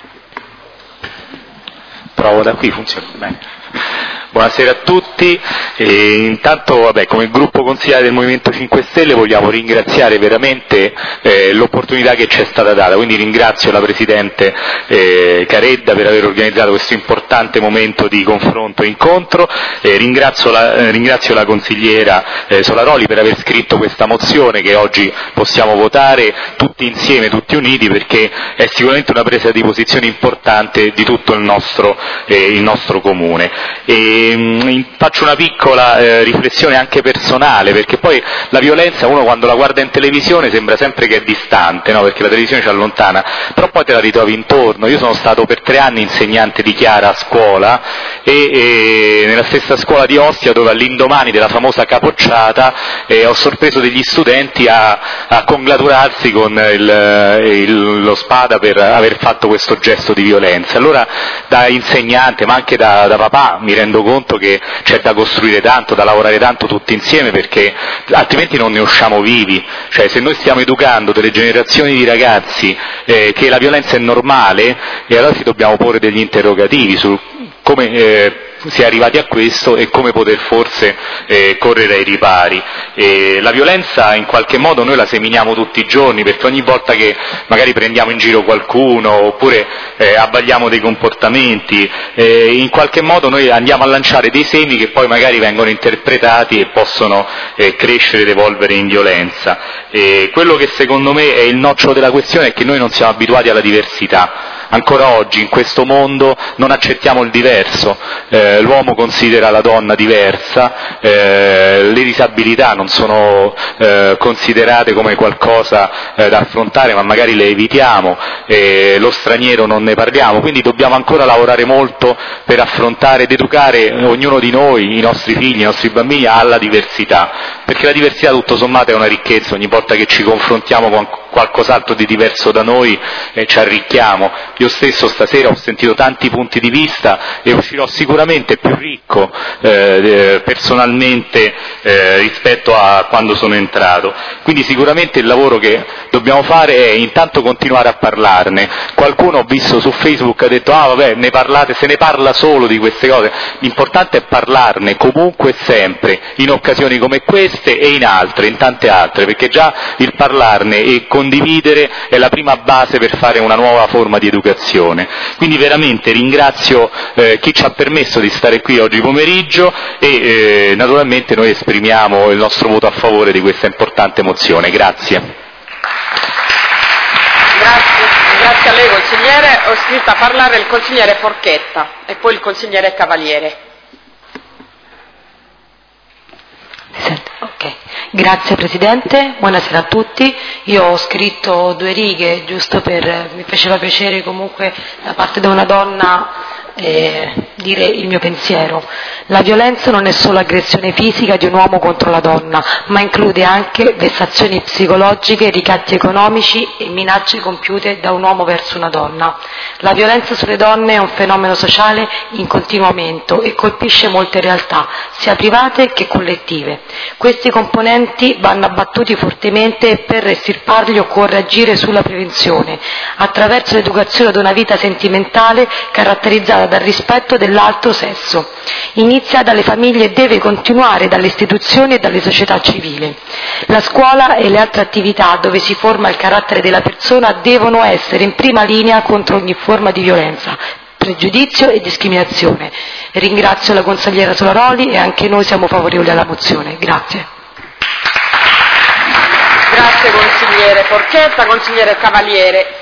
Provo da qui, funziona bene. Buonasera a tutti, e intanto vabbè, come gruppo consigliare del Movimento cinque Stelle vogliamo ringraziare veramente eh, l'opportunità che ci è stata data, quindi ringrazio la Presidente eh, Caredda per aver organizzato questo importante momento di confronto e incontro, eh, ringrazio, la, eh, ringrazio la consigliera eh, Solaroli per aver scritto questa mozione che oggi possiamo votare tutti insieme, tutti uniti, perché è sicuramente una presa di posizione importante di tutto il nostro, eh, il nostro comune. E, faccio una piccola eh, riflessione anche personale, perché poi la violenza uno quando la guarda in televisione sembra sempre che è distante, no? Perché la televisione ci allontana, però poi te la ritrovi intorno. Io sono stato per tre anni insegnante di Chiara a scuola e, e nella stessa scuola di Ostia, dove all'indomani della famosa capocciata eh, ho sorpreso degli studenti a, a congratularsi con il, il, lo Spada per aver fatto questo gesto di violenza. Allora da insegnante ma anche da, da papà mi rendo conto che c'è da costruire tanto, da lavorare tanto tutti insieme, perché altrimenti non ne usciamo vivi. Cioè se noi stiamo educando delle generazioni di ragazzi eh, che la violenza è normale, e allora ci dobbiamo porre degli interrogativi su come eh, si è arrivati a questo e come poter forse eh, correre ai ripari. E la violenza in qualche modo noi la seminiamo tutti i giorni, perché ogni volta che magari prendiamo in giro qualcuno oppure eh, abbagliamo dei comportamenti, eh, in qualche modo noi andiamo a lanciare dei semi che poi magari vengono interpretati e possono eh, crescere ed evolvere in violenza. E quello che secondo me è il nocciolo della questione è che noi non siamo abituati alla diversità. Ancora oggi in questo mondo non accettiamo il diverso, eh, l'uomo considera la donna diversa, eh, le disabilità non sono eh, considerate come qualcosa eh, da affrontare, ma magari le evitiamo, eh, lo straniero non ne parliamo, quindi dobbiamo ancora lavorare molto per affrontare ed educare ognuno di noi, i nostri figli, i nostri bambini alla diversità. perché la diversità tutto sommato è una ricchezza, ogni volta che ci confrontiamo con qualcos'altro di diverso da noi eh, ci arricchiamo. Io stesso stasera ho sentito tanti punti di vista e uscirò sicuramente più ricco eh, personalmente eh, rispetto a quando sono entrato. Quindi sicuramente il lavoro che dobbiamo fare è intanto continuare a parlarne. Qualcuno, ho visto su Facebook, ha detto ah vabbè, ne parlate, se ne parla solo di queste cose. L'importante è parlarne comunque e sempre, in occasioni come queste e in altre, in tante altre, perché già il parlarne e condividere è la prima base per fare una nuova forma di educazione. Quindi veramente ringrazio eh, chi ci ha permesso di stare qui oggi pomeriggio e eh, naturalmente noi esprimiamo il nostro voto a favore di questa importante mozione. Grazie. Grazie, grazie a lei consigliere. Ho scritto a parlare il consigliere Forchetta e poi il consigliere Cavaliere. Okay. Grazie Presidente, buonasera a tutti. Io ho scritto due righe giusto per, mi faceva piacere comunque da parte di una donna eh, dire il mio pensiero. La violenza non è solo aggressione fisica di un uomo contro la donna, ma include anche vessazioni psicologiche, ricatti economici e minacce compiute da un uomo verso una donna. La violenza sulle donne è un fenomeno sociale in continuo aumento e colpisce molte realtà, sia private che collettive. Questi componenti vanno abbattuti fortemente e per estirparli occorre agire sulla prevenzione, attraverso l'educazione ad una vita sentimentale caratterizzata dal rispetto dell'altro sesso. Inizia dalle famiglie e deve continuare dalle istituzioni e dalle società civili. La scuola e le altre attività dove si forma il carattere della persona devono essere in prima linea contro ogni forma di violenza, pregiudizio e discriminazione. Ringrazio la consigliera Solaroli e anche noi siamo favorevoli alla mozione. Grazie. Grazie consigliere Forchetta. Consigliere Cavaliere.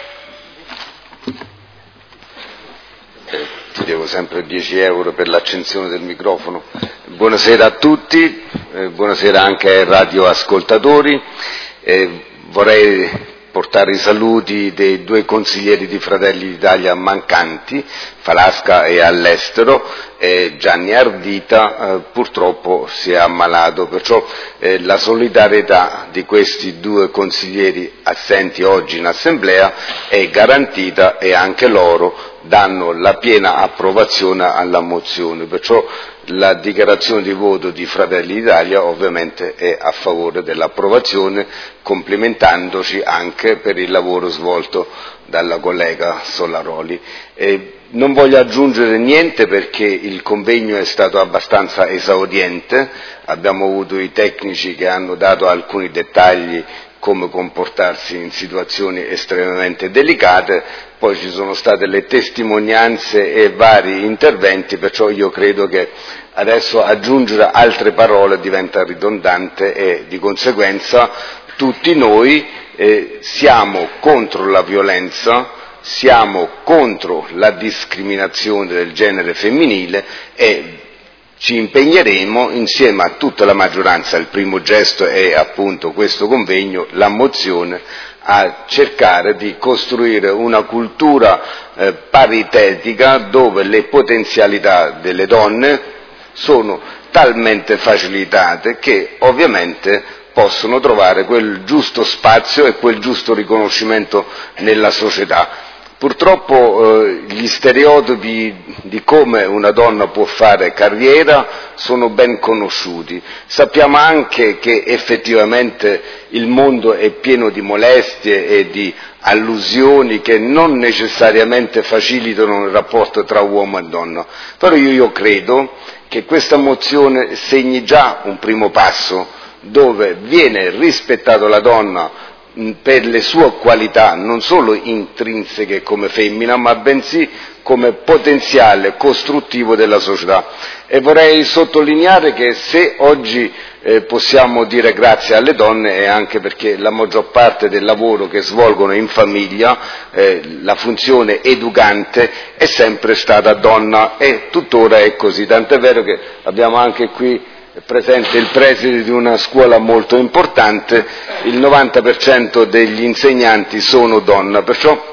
Ti devo sempre dieci euro per l'accensione del microfono. Buonasera a tutti, eh, buonasera anche ai radioascoltatori. Eh, vorrei portare i saluti dei due consiglieri di Fratelli d'Italia mancanti, Falasca è all'estero, e Gianni Ardita eh, purtroppo si è ammalato, perciò eh, la solidarietà di questi due consiglieri assenti oggi in assemblea è garantita e anche loro danno la piena approvazione alla mozione, perciò la dichiarazione di voto di Fratelli d'Italia ovviamente è a favore dell'approvazione, complimentandoci anche per il lavoro svolto dalla collega Solaroli. E non voglio aggiungere niente perché il convegno è stato abbastanza esauriente, abbiamo avuto i tecnici che hanno dato alcuni dettagli come comportarsi in situazioni estremamente delicate, poi ci sono state le testimonianze e vari interventi, perciò io credo che adesso aggiungere altre parole diventa ridondante e di conseguenza tutti noi eh, siamo contro la violenza, siamo contro la discriminazione del genere femminile e ci impegneremo insieme a tutta la maggioranza, il primo gesto è appunto questo convegno, la mozione, a cercare di costruire una cultura eh, paritetica dove le potenzialità delle donne sono talmente facilitate che ovviamente possono trovare quel giusto spazio e quel giusto riconoscimento nella società. Purtroppo eh, gli stereotipi di come una donna può fare carriera sono ben conosciuti. Sappiamo anche che effettivamente il mondo è pieno di molestie e di allusioni che non necessariamente facilitano il rapporto tra uomo e donna. Però io, io credo che questa mozione segni già un primo passo dove viene rispettata la donna per le sue qualità non solo intrinseche come femmina, ma bensì come potenziale costruttivo della società. E vorrei sottolineare che se oggi eh, possiamo dire grazie alle donne è anche perché la maggior parte del lavoro che svolgono in famiglia, eh, la funzione educante è sempre stata donna e tuttora è così, tant'è vero che abbiamo anche qui è presente il preside di una scuola molto importante, il novanta per cento degli insegnanti sono donna, perciò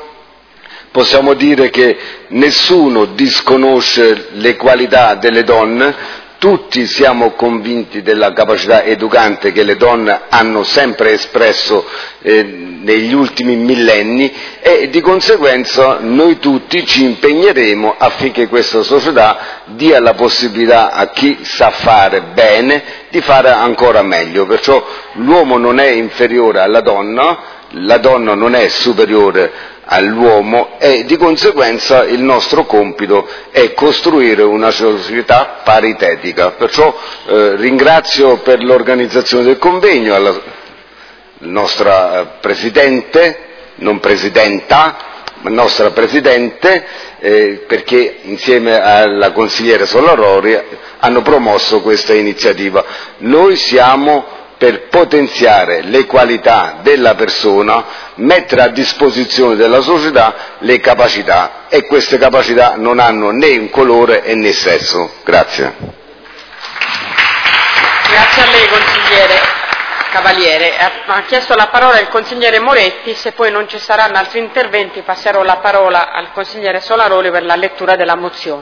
possiamo dire che nessuno disconosce le qualità delle donne, tutti siamo convinti della capacità educante che le donne hanno sempre espresso eh, negli ultimi millenni e di conseguenza noi tutti ci impegneremo affinché questa società dia la possibilità a chi sa fare bene di fare ancora meglio. Perciò l'uomo non è inferiore alla donna, la donna non è superiore all'uomo e di conseguenza il nostro compito è costruire una società paritetica. Perciò eh, ringrazio per l'organizzazione del convegno alla nostra eh, Presidente, non Presidenta, ma nostra Presidente, eh, perché insieme alla consigliere Solarori hanno promosso questa iniziativa. Noi siamo per potenziare le qualità della persona, mettere a disposizione della società le capacità e queste capacità non hanno né un colore e né sesso. Grazie. Grazie a lei consigliere Cavaliere. Ha chiesto la parola il consigliere Moretti, se poi non ci saranno altri interventi passerò la parola al consigliere Solaroli per la lettura della mozione.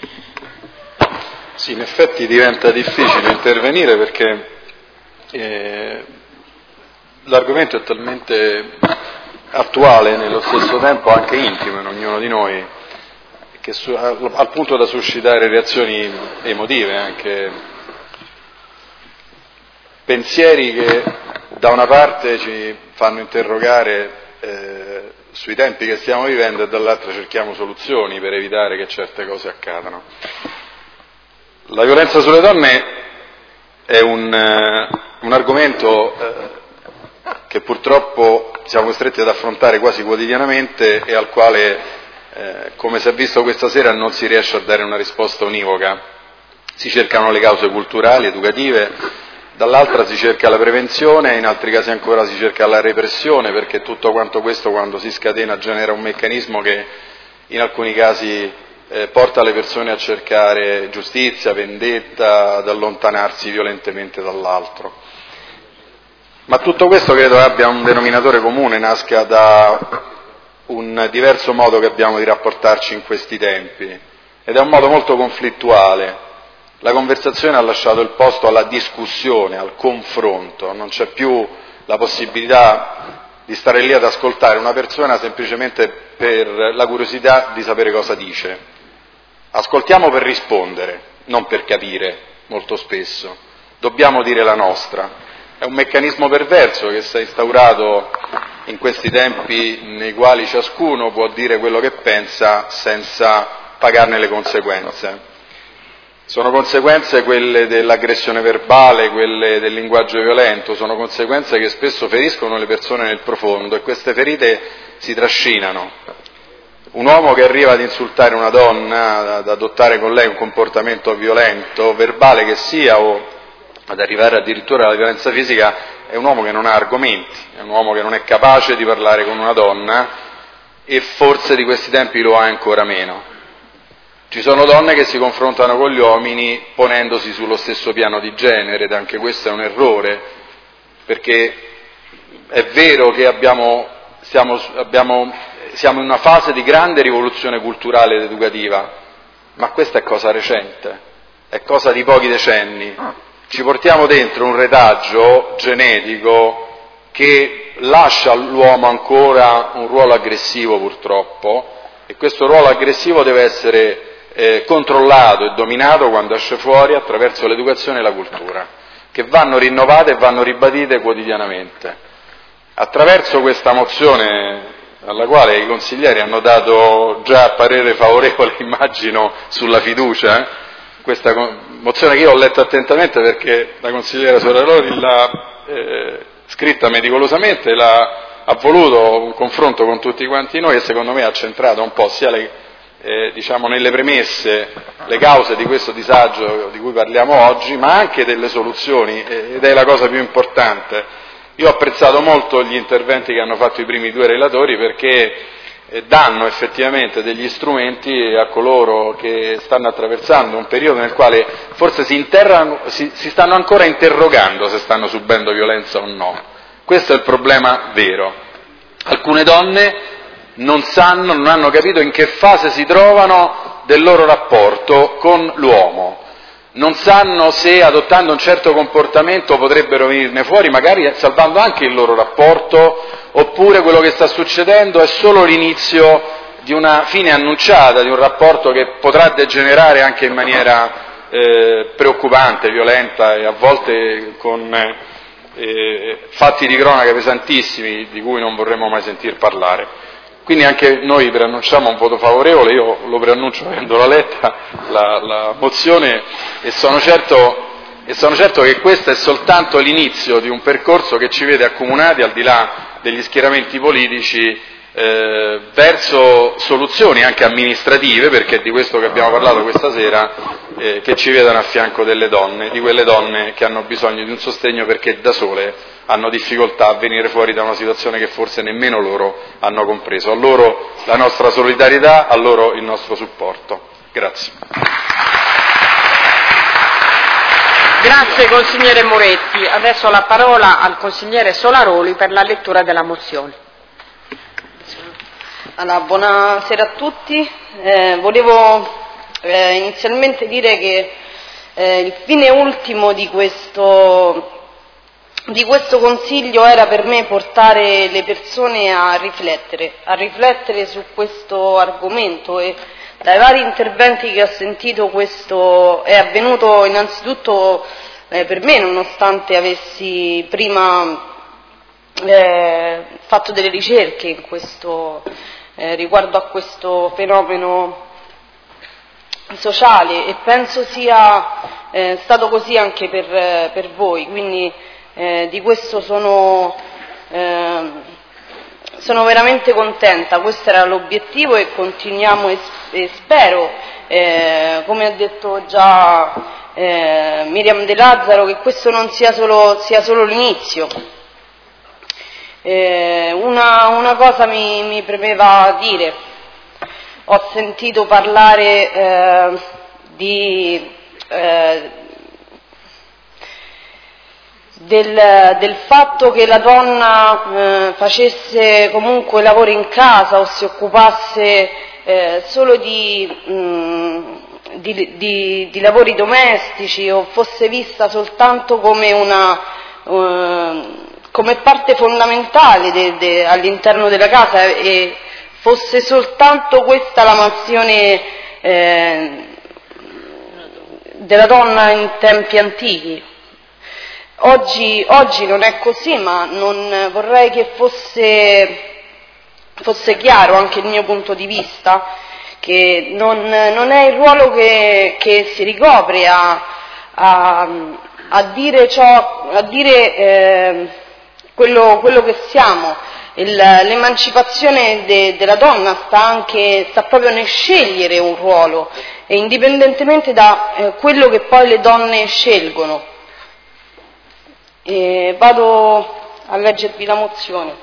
Sì, in effetti diventa difficile intervenire perché Eh, l'argomento è talmente attuale e nello stesso tempo anche intimo in ognuno di noi che su, al, al punto da suscitare reazioni emotive, anche pensieri che da una parte ci fanno interrogare eh, sui tempi che stiamo vivendo e dall'altra cerchiamo soluzioni per evitare che certe cose accadano. La violenza sulle donne è un, uh, un argomento uh, che purtroppo siamo costretti ad affrontare quasi quotidianamente e al quale, uh, come si è visto questa sera, non si riesce a dare una risposta univoca. Si cercano le cause culturali, educative, dall'altra si cerca la prevenzione, in altri casi ancora si cerca la repressione, perché tutto quanto questo, quando si scatena, genera un meccanismo che in alcuni casi Eh, porta le persone a cercare giustizia, vendetta, ad allontanarsi violentemente dall'altro. Ma tutto questo credo abbia un denominatore comune, nasca da un diverso modo che abbiamo di rapportarci in questi tempi, ed è un modo molto conflittuale. La conversazione ha lasciato il posto alla discussione, al confronto, non c'è più la possibilità di stare lì ad ascoltare una persona semplicemente per la curiosità di sapere cosa dice. Ascoltiamo per rispondere, non per capire, molto spesso. Dobbiamo dire la nostra. È un meccanismo perverso che si è instaurato in questi tempi nei quali ciascuno può dire quello che pensa senza pagarne le conseguenze. Sono conseguenze quelle dell'aggressione verbale, quelle del linguaggio violento, sono conseguenze che spesso feriscono le persone nel profondo e queste ferite si trascinano. Un uomo che arriva ad insultare una donna, ad adottare con lei un comportamento violento, verbale che sia, o ad arrivare addirittura alla violenza fisica, è un uomo che non ha argomenti, è un uomo che non è capace di parlare con una donna e forse di questi tempi lo ha ancora meno. Ci sono donne che si confrontano con gli uomini ponendosi sullo stesso piano di genere, ed anche questo è un errore, perché è vero che abbiamo, siamo, abbiamo, siamo in una fase di grande rivoluzione culturale ed educativa, ma questa è cosa recente, è cosa di pochi decenni. Ci portiamo dentro un retaggio genetico che lascia all'uomo ancora un ruolo aggressivo, purtroppo, e questo ruolo aggressivo deve essere eh, controllato e dominato quando esce fuori attraverso l'educazione e la cultura, che vanno rinnovate e vanno ribadite quotidianamente. Attraverso questa mozione, alla quale i consiglieri hanno dato già parere favorevole, immagino, sulla fiducia, eh? Questa mozione che io ho letto attentamente perché la consigliera Solaroli l'ha eh, scritta meticolosamente, l'ha, ha voluto un confronto con tutti quanti noi e secondo me ha centrato un po' sia le, eh, diciamo nelle premesse le cause di questo disagio di cui parliamo oggi, ma anche delle soluzioni, eh, ed è la cosa più importante. Io ho apprezzato molto gli interventi che hanno fatto i primi due relatori perché danno effettivamente degli strumenti a coloro che stanno attraversando un periodo nel quale forse si, interrano, si, si stanno ancora interrogando se stanno subendo violenza o no. Questo è il problema vero. Alcune donne non sanno, non hanno capito in che fase si trovano del loro rapporto con l'uomo. non sanno se adottando un certo comportamento potrebbero venirne fuori, magari salvando anche il loro rapporto, oppure quello che sta succedendo è solo l'inizio di una fine annunciata, di un rapporto che potrà degenerare anche in maniera eh, preoccupante, violenta e a volte con eh, fatti di cronaca pesantissimi di cui non vorremmo mai sentir parlare. Quindi anche noi preannunciamo un voto favorevole, io lo preannuncio avendola letta la, la mozione e sono, certo, e sono certo che questo è soltanto l'inizio di un percorso che ci vede accomunati al di là degli schieramenti politici eh, verso soluzioni anche amministrative, perché è di questo che abbiamo parlato questa sera, eh, che ci vedano a fianco delle donne, di quelle donne che hanno bisogno di un sostegno perché da sole hanno difficoltà a venire fuori da una situazione che forse nemmeno loro hanno compreso. A loro la nostra solidarietà, a loro il nostro supporto. Grazie. Grazie consigliere Moretti. Adesso la parola al consigliere Solaroli per la lettura della mozione. Allora, buonasera a tutti. Eh, volevo eh, inizialmente dire che eh, il fine ultimo di questo Di questo consiglio era per me portare le persone a riflettere, a riflettere su questo argomento, e dai vari interventi che ho sentito questo è avvenuto innanzitutto eh, per me, nonostante avessi prima eh, fatto delle ricerche in questo, eh, riguardo a questo fenomeno sociale, e penso sia eh, stato così anche per, eh, per voi, quindi Eh, di questo sono, eh, sono veramente contenta. Questo era l'obiettivo e continuiamo e, e spero, eh, come ha detto già eh, Miriam De Lazzaro, che questo non sia solo, sia solo l'inizio. Eh, una, una cosa mi, mi premeva dire: ho sentito parlare eh, di eh, Del, del fatto che la donna eh, facesse comunque lavori in casa o si occupasse eh, solo di, mh, di, di, di lavori domestici, o fosse vista soltanto come una eh, come parte fondamentale de, de, all'interno della casa, e fosse soltanto questa la mansione eh, della donna in tempi antichi. Oggi, oggi non è così, ma non vorrei che fosse, fosse chiaro anche il mio punto di vista, che non, non è il ruolo che, che si ricopre a, a, a dire, ciò, a dire eh, quello, quello che siamo. Il, l'emancipazione de, della donna sta, anche, sta proprio nel scegliere un ruolo, e indipendentemente da eh, quello che poi le donne scelgono. E vado a leggervi la mozione.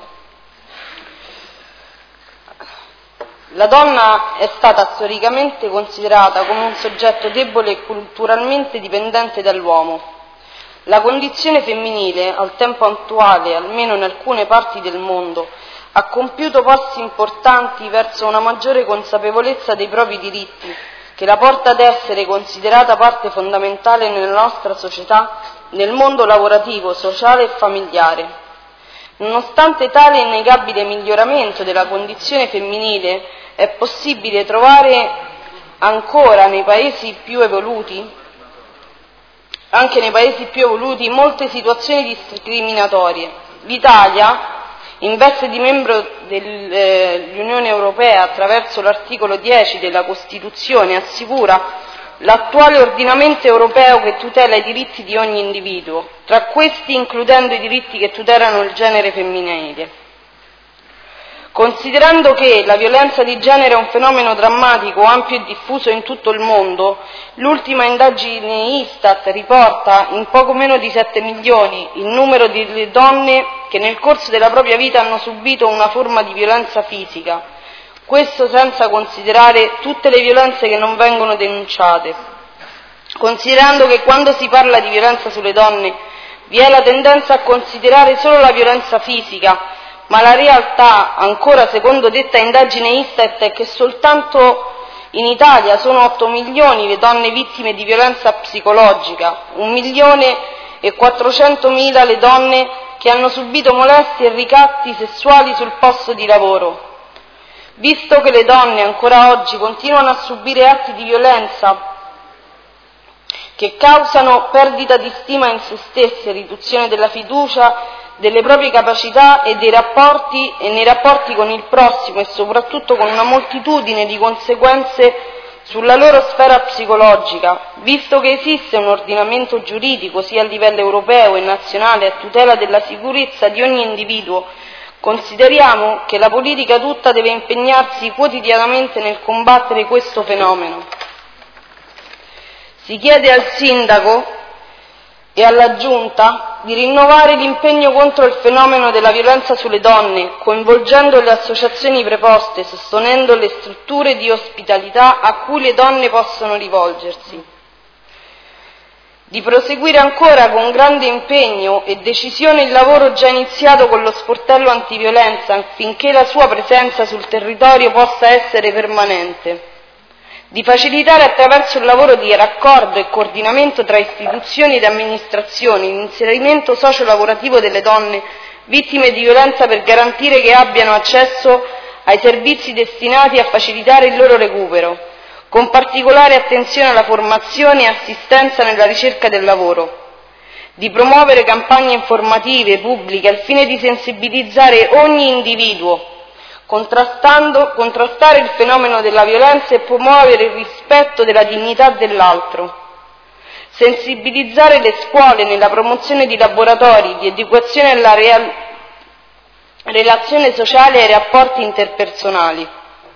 La donna è stata storicamente considerata come un soggetto debole e culturalmente dipendente dall'uomo. La condizione femminile, al tempo attuale, almeno in alcune parti del mondo, ha compiuto passi importanti verso una maggiore consapevolezza dei propri diritti, che la porta ad essere considerata parte fondamentale nella nostra società, nel mondo lavorativo, sociale e familiare. Nonostante tale innegabile miglioramento della condizione femminile, è possibile trovare ancora nei paesi più evoluti, anche nei paesi più evoluti, molte situazioni discriminatorie. L'Italia, in veste di membro dell'Unione Europea, attraverso l'articolo dieci della Costituzione, assicura l'attuale ordinamento europeo che tutela i diritti di ogni individuo, tra questi includendo i diritti che tutelano il genere femminile. Considerando che la violenza di genere è un fenomeno drammatico, ampio e diffuso in tutto il mondo, l'ultima indagine Istat riporta in poco meno di sette milioni il numero di donne che nel corso della propria vita hanno subito una forma di violenza fisica. Questo senza considerare tutte le violenze che non vengono denunciate. Considerando che quando si parla di violenza sulle donne vi è la tendenza a considerare solo la violenza fisica, ma la realtà, ancora secondo detta indagine Istat, è che soltanto In Italia sono otto milioni le donne vittime di violenza psicologica, un milione e quattrocentomila le donne che hanno subito molestie e ricatti sessuali sul posto di lavoro. Visto che le donne ancora oggi continuano a subire atti di violenza che causano perdita di stima in se stesse, riduzione della fiducia delle proprie capacità e dei rapporti e nei rapporti con il prossimo e soprattutto con una moltitudine di conseguenze sulla loro sfera psicologica, visto che esiste un ordinamento giuridico sia a livello europeo e nazionale a tutela della sicurezza di ogni individuo, consideriamo che la politica tutta deve impegnarsi quotidianamente nel combattere questo fenomeno. Si chiede al Sindaco e alla Giunta di rinnovare l'impegno contro il fenomeno della violenza sulle donne, coinvolgendo le associazioni preposte, sostenendo le strutture di ospitalità a cui le donne possono rivolgersi. Di proseguire ancora con grande impegno e decisione il lavoro già iniziato con lo sportello antiviolenza affinché la sua presenza sul territorio possa essere permanente. Di facilitare attraverso il lavoro di raccordo e coordinamento tra istituzioni ed amministrazioni l'inserimento socio-lavorativo delle donne vittime di violenza per garantire che abbiano accesso ai servizi destinati a facilitare il loro recupero, con particolare attenzione alla formazione e assistenza nella ricerca del lavoro. Di promuovere campagne informative pubbliche al fine di sensibilizzare ogni individuo, contrastando, contrastare il fenomeno della violenza e promuovere il rispetto della dignità dell'altro. Sensibilizzare le scuole nella promozione di laboratori di educazione alla real- relazione sociale e ai rapporti interpersonali.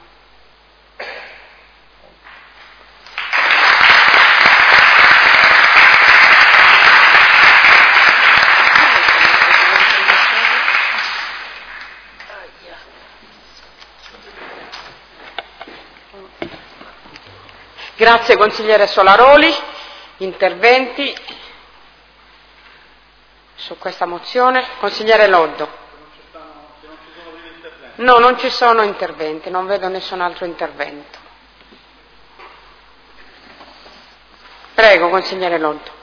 Grazie consigliere Solaroli. Interventi su questa mozione? Consigliere Loddo. No, non ci sono interventi, non vedo nessun altro intervento. Prego, consigliere Loddo.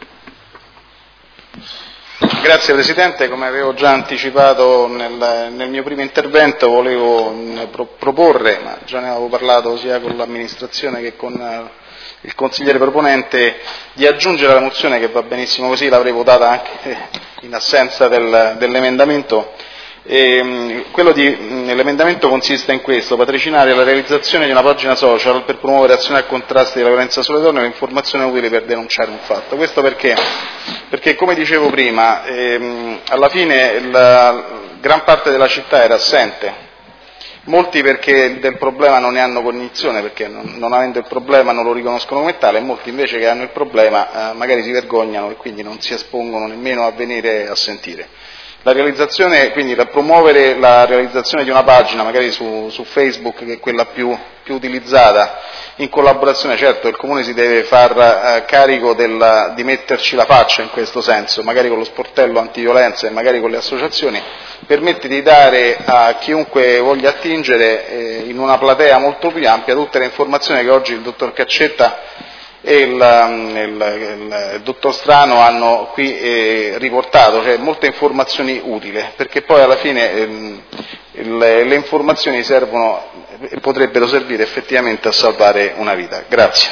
Grazie Presidente, come avevo già anticipato nel, nel mio primo intervento volevo mh, pro, proporre, ma già ne avevo parlato sia con l'amministrazione che con uh, il consigliere proponente, di aggiungere alla mozione, che va benissimo così, l'avrei votata anche in assenza del, dell'emendamento. E, mh, quello di, mh, l'emendamento consiste in questo: patrocinare la realizzazione di una pagina social per promuovere azioni al contrasto della violenza sulle donne e le informazioni utili per denunciare un fatto. Questo perché? Perché, come dicevo prima, ehm, alla fine la gran parte della città era assente, molti perché del problema non ne hanno cognizione, perché non, non avendo il problema non lo riconoscono come tale, e molti invece che hanno il problema eh, magari si vergognano e quindi non si espongono nemmeno a venire a sentire. La realizzazione, quindi da promuovere la realizzazione di una pagina magari su, su Facebook, che è quella più, più utilizzata, in collaborazione, certo il Comune si deve far eh, carico del, di metterci la faccia in questo senso, magari con lo sportello antiviolenza e magari con le associazioni, permette di dare a chiunque voglia attingere eh, in una platea molto più ampia tutte le informazioni che oggi il dottor Caccetta e il, il, il dottor Strano hanno qui eh, riportato, cioè molte informazioni utili, perché poi alla fine eh, il, le informazioni servono e potrebbero servire effettivamente a salvare una vita. Grazie.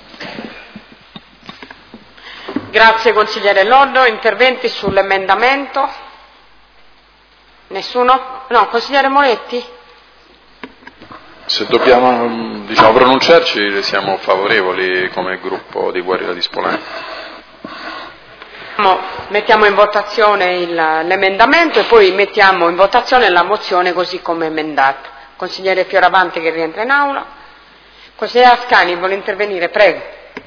Grazie consigliere Loddo. Interventi sull'emendamento? Nessuno? No, consigliere Moretti? Se dobbiamo diciamo, pronunciarci, siamo favorevoli come gruppo di Guerrilla di Spolano. Mettiamo in votazione il, l'emendamento e poi mettiamo in votazione la mozione così come emendata. Consigliere Fioravanti che rientra in aula. Consigliere Ascani vuole intervenire, prego.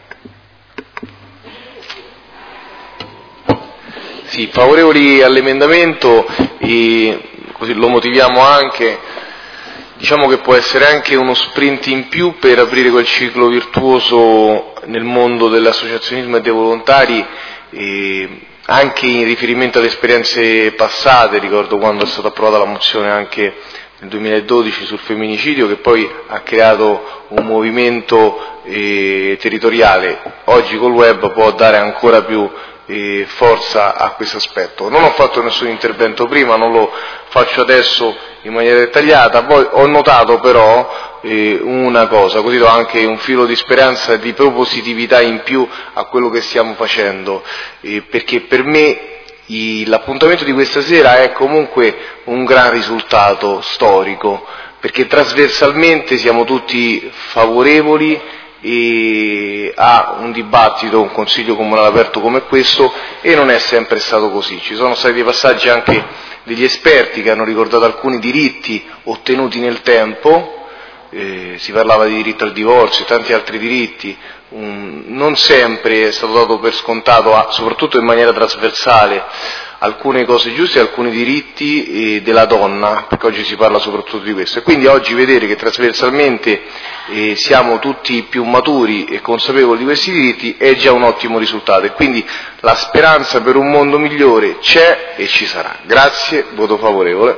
Sì, favorevoli all'emendamento e così lo motiviamo anche. Diciamo che può essere anche uno sprint in più per aprire quel ciclo virtuoso nel mondo dell'associazionismo e dei volontari, e anche in riferimento ad esperienze passate. Ricordo quando è stata approvata la mozione anche nel duemiladodici sul femminicidio, che poi ha creato un movimento eh, territoriale. Oggi col web può dare ancora più eh, forza a questo aspetto. Non ho fatto nessun intervento prima, non lo faccio adesso in maniera dettagliata. Poi ho notato però eh, una cosa, così do anche un filo di speranza e di propositività in più a quello che stiamo facendo, eh, perché per me l'appuntamento di questa sera è comunque un gran risultato storico, perché trasversalmente siamo tutti favorevoli e a un dibattito, un consiglio comunale aperto come questo, e non è sempre stato così. Ci sono stati dei passaggi anche degli esperti che hanno ricordato alcuni diritti ottenuti nel tempo, eh, si parlava di diritto al divorzio e tanti altri diritti. Um, non sempre è stato dato per scontato, a, soprattutto in maniera trasversale, alcune cose giuste e alcuni diritti eh, della donna, perché oggi si parla soprattutto di questo. E quindi oggi vedere che trasversalmente eh, siamo tutti più maturi e consapevoli di questi diritti è già un ottimo risultato, e quindi la speranza per un mondo migliore c'è e ci sarà. Grazie, voto favorevole.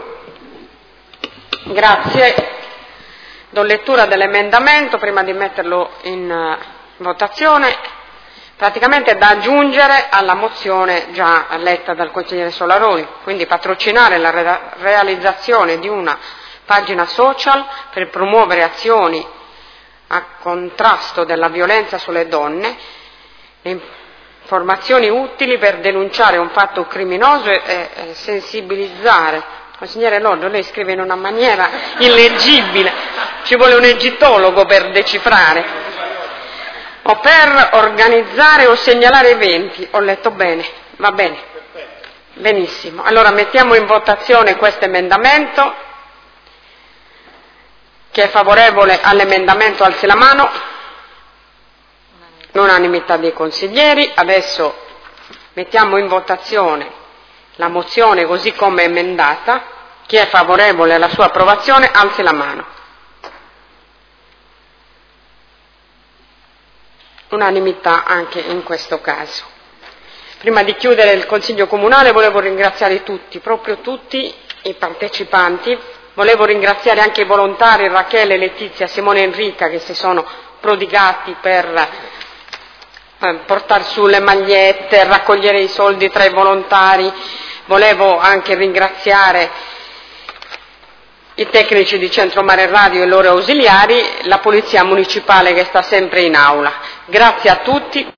Grazie. Do lettura dell'emendamento prima di metterlo in uh, votazione. Praticamente è da aggiungere alla mozione già letta dal consigliere Solaroni, quindi patrocinare la re- realizzazione di una pagina social per promuovere azioni a contrasto della violenza sulle donne, informazioni utili per denunciare un fatto criminoso e, e, e sensibilizzare. Consigliere Lordo, lei scrive in una maniera illeggibile, ci vuole un egittologo per decifrare. O per organizzare o segnalare eventi, ho letto bene, va bene, benissimo. Allora mettiamo in votazione questo emendamento. Chi è favorevole all'emendamento alzi la mano. L'unanimità dei consiglieri. Adesso mettiamo in votazione la mozione così come emendata. Chi è favorevole alla sua approvazione alzi la mano. Unanimità anche in questo caso. Prima di chiudere il Consiglio Comunale volevo ringraziare tutti, proprio tutti i partecipanti. Volevo ringraziare anche i volontari Rachele, Letizia, Simone e Enrica, che si sono prodigati per eh, portare su le magliette, raccogliere i soldi tra i volontari. Volevo anche ringraziare i tecnici di Centro Mare Radio e i loro ausiliari, la Polizia Municipale che sta sempre in aula. Grazie a tutti.